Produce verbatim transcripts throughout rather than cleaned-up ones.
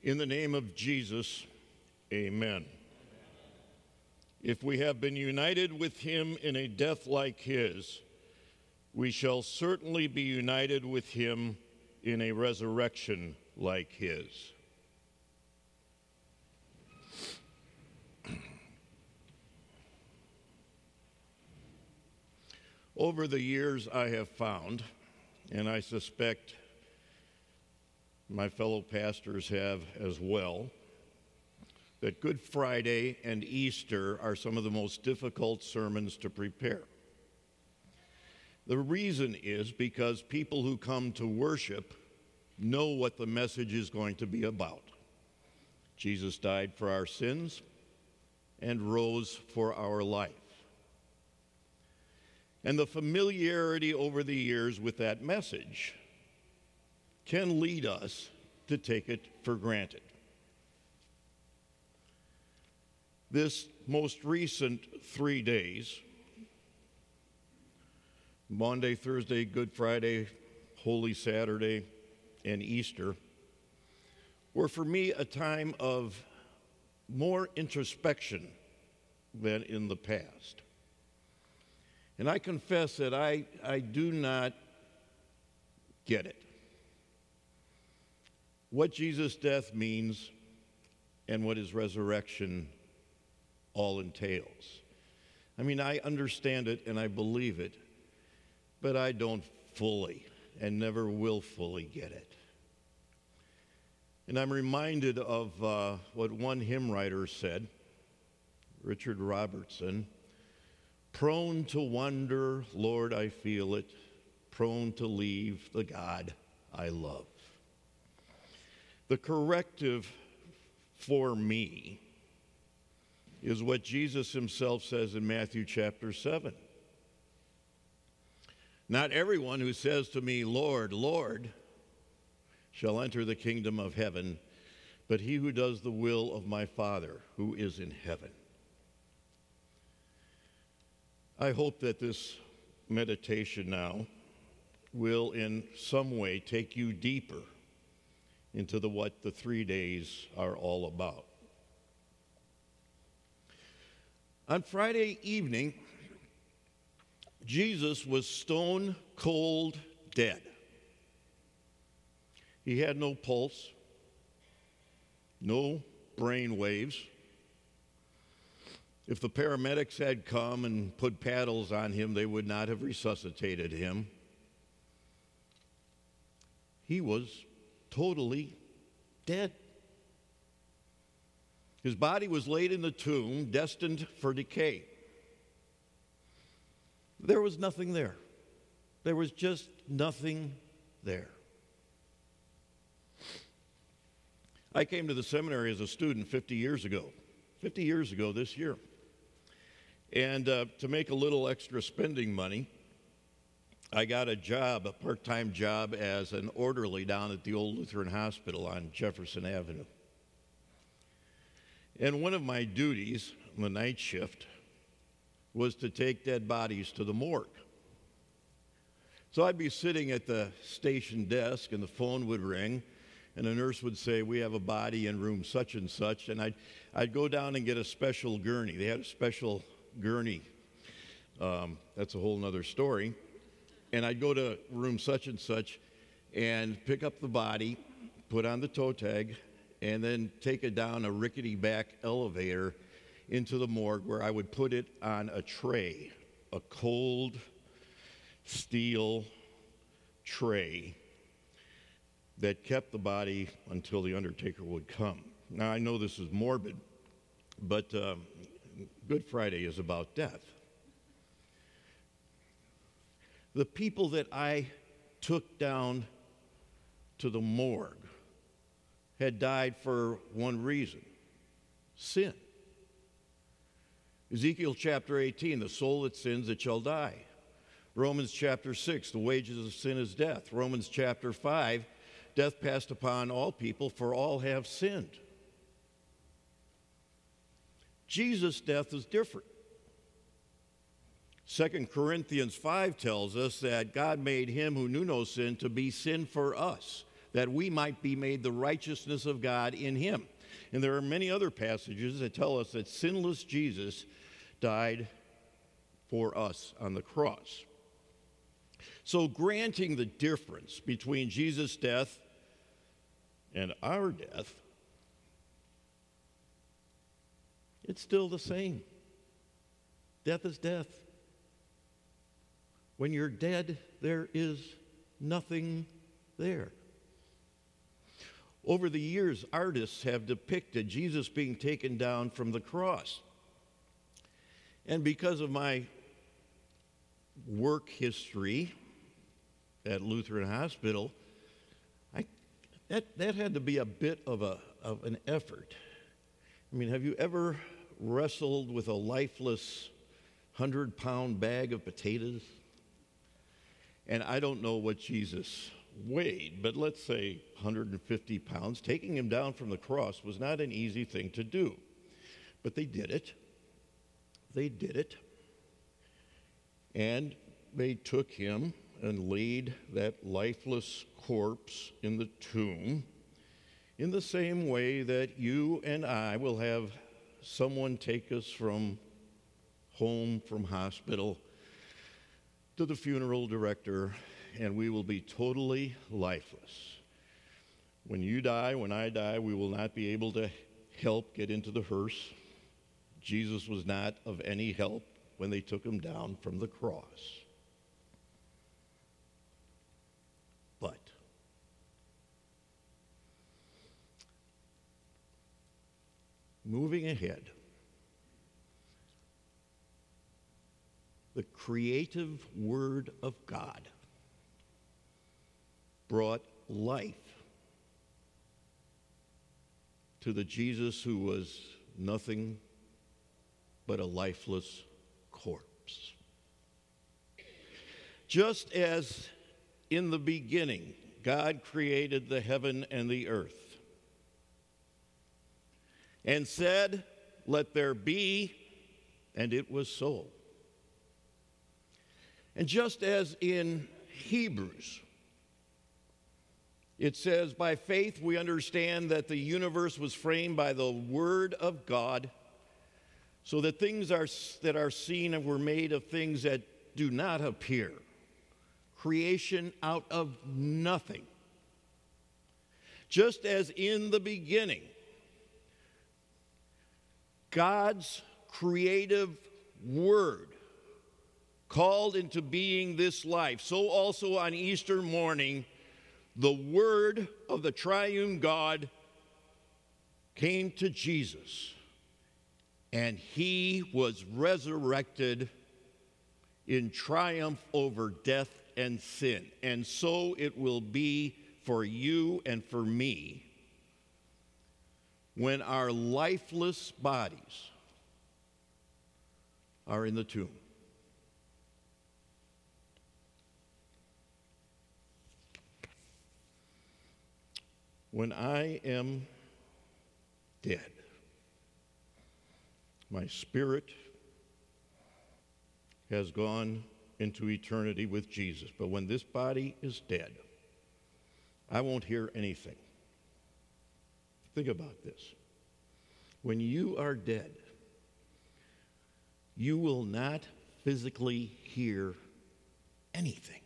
In the name of Jesus, amen. If we have been united with him in a death like his, we shall certainly be united with him in a resurrection like his. Over the years, I have found, and I suspect my fellow pastors have as well, that Good Friday and Easter are some of the most difficult sermons to prepare. The reason is because people who come to worship know what the message is going to be about. Jesus died for our sins and rose for our life. And the familiarity over the years with that message can lead us to take it for granted. This most recent three days, Monday, Thursday, Good Friday, Holy Saturday, and Easter, were for me a time of more introspection than in the past. And I confess that I, I do not get it. What Jesus' death means and what his resurrection all entails. I mean, I understand it and I believe it, but I don't fully and never will fully get it. And I'm reminded of uh, what one hymn writer said, Richard Robertson, "Prone to wonder, Lord, I feel it, prone to leave the God I love." The corrective for me is what Jesus himself says in Matthew chapter seven. Not everyone who says to me, Lord, Lord, shall enter the kingdom of heaven, but he who does the will of my Father who is in heaven. I hope that this meditation now will in some way take you deeper into the what the three days are all about. On Friday evening, Jesus was stone cold dead. He had no pulse, no brain waves. If the paramedics had come and put paddles on him, they would not have resuscitated him. He was totally dead. His body was laid in the tomb, destined for decay. There was nothing there. There was just nothing there. I came to the seminary as a student fifty years ago. fifty years ago this year. And uh, to make a little extra spending money, I got a job, a part-time job as an orderly down at the old Lutheran Hospital on Jefferson Avenue. And one of my duties on the night shift was to take dead bodies to the morgue. So I'd be sitting at the station desk and the phone would ring and a nurse would say, we have a body in room such and such, and I'd, I'd go down and get a special gurney. They had a special gurney. Um, that's a whole nother story. And I'd go to room such and such and pick up the body, put on the toe tag, and then take it down a rickety back elevator into the morgue where I would put it on a tray, a cold steel tray that kept the body until the undertaker would come. Now, I know this is morbid, but um, Good Friday is about death. The people that I took down to the morgue had died for one reason: sin. Ezekiel chapter eighteen, the soul that sins, it shall die. Romans chapter six, the wages of sin is death. Romans chapter five, death passed upon all people, for all have sinned. Jesus' death is different. Second Corinthians five tells us that God made him who knew no sin to be sin for us, that we might be made the righteousness of God in him. And there are many other passages that tell us that sinless Jesus died for us on the cross. So granting the difference between Jesus' death and our death, it's still the same. Death is death. When you're dead, there is nothing there. Over the years, artists have depicted Jesus being taken down from the cross. And because of my work history at Lutheran Hospital, I, that, that had to be a bit of, a, of an effort. I mean, have you ever wrestled with a lifeless hundred-pound bag of potatoes? And I don't know what Jesus weighed, but let's say one hundred fifty pounds. Taking him down from the cross was not an easy thing to do. But they did it. They did it. And they took him and laid that lifeless corpse in the tomb in the same way that you and I will have someone take us from home, from hospital, to the funeral director, and we will be totally lifeless. When you die, when I die, we will not be able to help get into the hearse. Jesus was not of any help when they took him down from the cross. But moving ahead, the creative Word of God brought life to the Jesus who was nothing but a lifeless corpse. Just as in the beginning God created the heaven and the earth and said, "Let there be," and it was so. And just as in Hebrews, it says, "By faith we understand that the universe was framed by the word of God, so that things are, that are seen were made of things that do not appear." Creation out of nothing. Just as in the beginning, God's creative word called into being this life, so also on Easter morning, the word of the triune God came to Jesus, and he was resurrected in triumph over death and sin. And so it will be for you and for me when our lifeless bodies are in the tomb. When I am dead, my spirit has gone into eternity with Jesus. But when this body is dead, I won't hear anything. Think about this. When you are dead, you will not physically hear anything.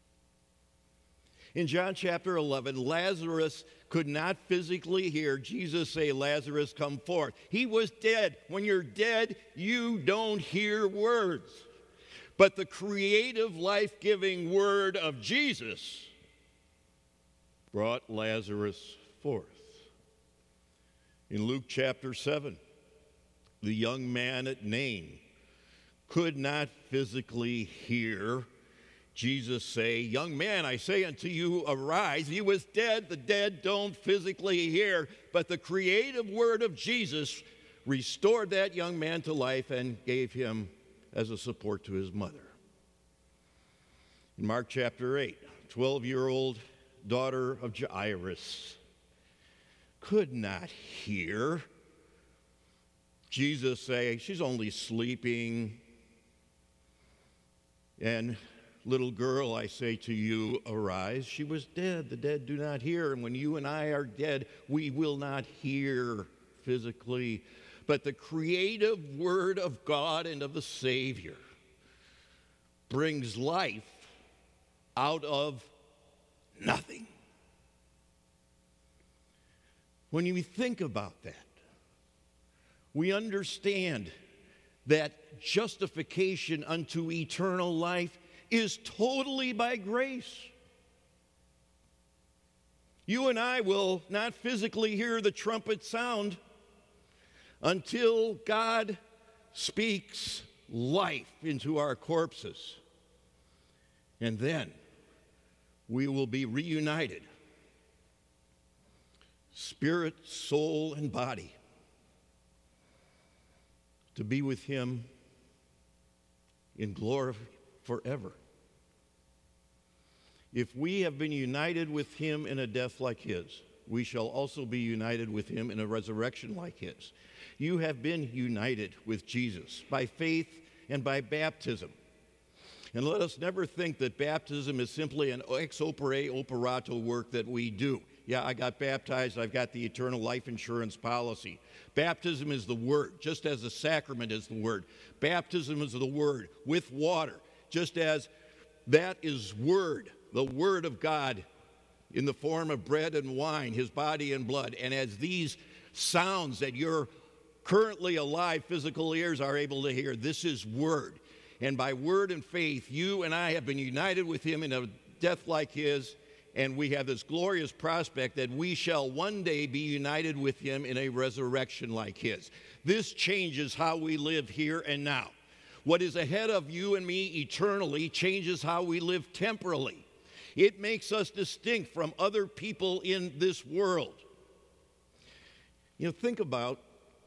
In John chapter eleven, Lazarus could not physically hear Jesus say, "Lazarus, come forth." He was dead. When you're dead, you don't hear words. But the creative, life-giving word of Jesus brought Lazarus forth. In Luke chapter seven, the young man at Nain could not physically hear Jesus say, "Young man, I say unto you, arise." He was dead. The dead don't physically hear, but the creative word of Jesus restored that young man to life and gave him as a support to his mother. In Mark chapter eight, twelve-year-old daughter of Jairus could not hear Jesus say, "She's only sleeping." And little girl, I say to you, arise. She was dead. The dead do not hear. And when you and I are dead, we will not hear physically. But the creative word of God and of the Savior brings life out of nothing. When you think about that, we understand that justification unto eternal life is totally by grace. You and I will not physically hear the trumpet sound until God speaks life into our corpses. And then we will be reunited, spirit, soul, and body, to be with him in glory forever. If we have been united with him in a death like his, we shall also be united with him in a resurrection like his. You have been united with Jesus by faith and by baptism. And let us never think that baptism is simply an ex opere operato work that we do. Yeah, I got baptized, I've got the eternal life insurance policy. Baptism is the word, just as the sacrament is the word. Baptism is the word with water, just as that is word, the word of God in the form of bread and wine, his body and blood. And as these sounds that your currently alive physical ears are able to hear, this is word. And by word and faith, you and I have been united with him in a death like his, and we have this glorious prospect that we shall one day be united with him in a resurrection like his. This changes how we live here and now. What is ahead of you and me eternally changes how we live temporally. It makes us distinct from other people in this world. You know, think about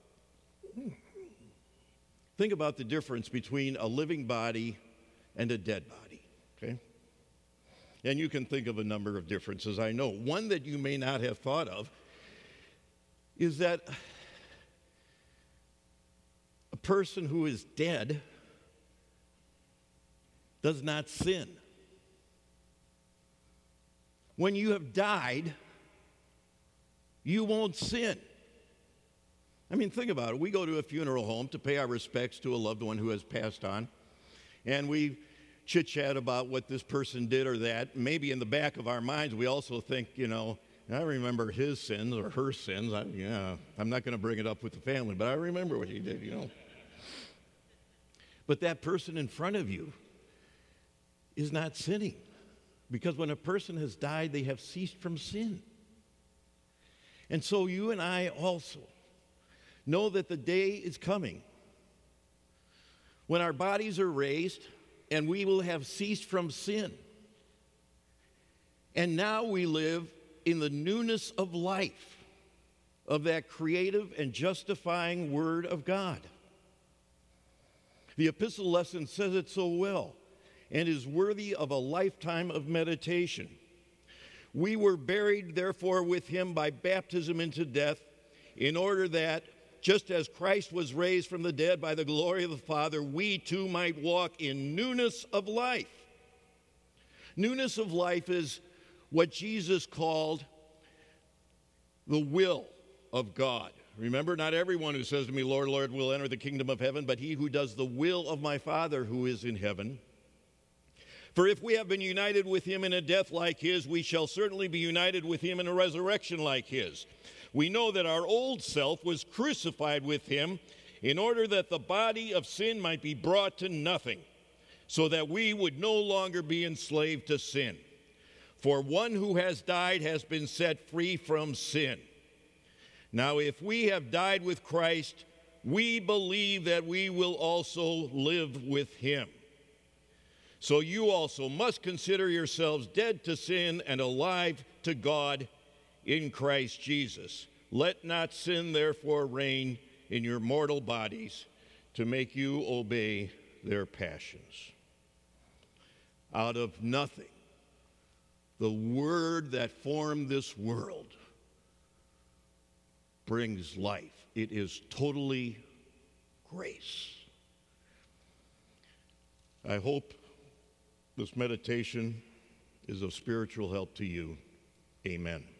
Think about the difference between a living body and a dead body, okay? And you can think of a number of differences, I know. One that you may not have thought of is that a person who is dead does not sin. When you have died, you won't sin. I mean, think about it. We go to a funeral home to pay our respects to a loved one who has passed on, and we chit-chat about what this person did or that. Maybe in the back of our minds, we also think, you know, I remember his sins or her sins. I, yeah, I'm not going to bring it up with the family, but I remember what he did, you know. But that person in front of you is not sinning, because when a person has died, they have ceased from sin. And so you and I also know that the day is coming when our bodies are raised and we will have ceased from sin. And now we live in the newness of life, of that creative and justifying Word of God. The epistle lesson says it so well and is worthy of a lifetime of meditation. We were buried, therefore, with him by baptism into death, in order that, just as Christ was raised from the dead by the glory of the Father, we too might walk in newness of life. Newness of life is what Jesus called the will of God. Remember, not everyone who says to me, Lord, Lord, will enter the kingdom of heaven, but he who does the will of my Father who is in heaven. For if we have been united with him in a death like his, we shall certainly be united with him in a resurrection like his. We know that our old self was crucified with him in order that the body of sin might be brought to nothing, so that we would no longer be enslaved to sin. For one who has died has been set free from sin. Now, if we have died with Christ, we believe that we will also live with him. So you also must consider yourselves dead to sin and alive to God in Christ Jesus. Let not sin therefore reign in your mortal bodies to make you obey their passions. Out of nothing, the Word that formed this world brings life. It is totally grace. I hope this meditation is of spiritual help to you. Amen.